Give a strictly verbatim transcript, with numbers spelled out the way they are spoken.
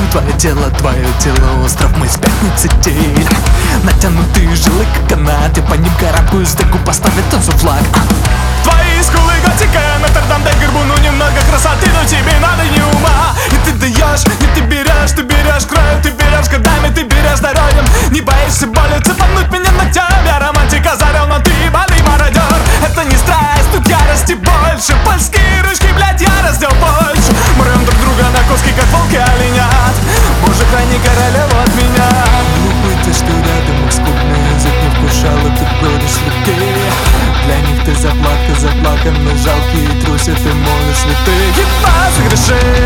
Твое тело, твое тело, остров мой с пятницы день. Натянутые жилы, как канаты, по ним карабкаю стыку, поставят танцу флаг. Твои скулы готика, Нотр-Дам, дай горбу, ну немного красоты, но тебе надо не ума. И ты даешь, и ты берешь, ты берешь краю, ты берешь годами, ты берешь здоровьем. Не боишься боли, цепануть меня ногтями. Я романтика зарел, но ты бали мародер. Это не страсть, тут ярости больше. Польские ручки, блядь, я раздел больше. Мы рвем друг друга на куски, как волки оленят. Боже, храни королеву от меня. Глупый ты, что рядом их скупный язык не вкушал, и ты горишь руки. Для них ты заплака, заплаканный, жалкий, трусит и молишь святых. И вас греши.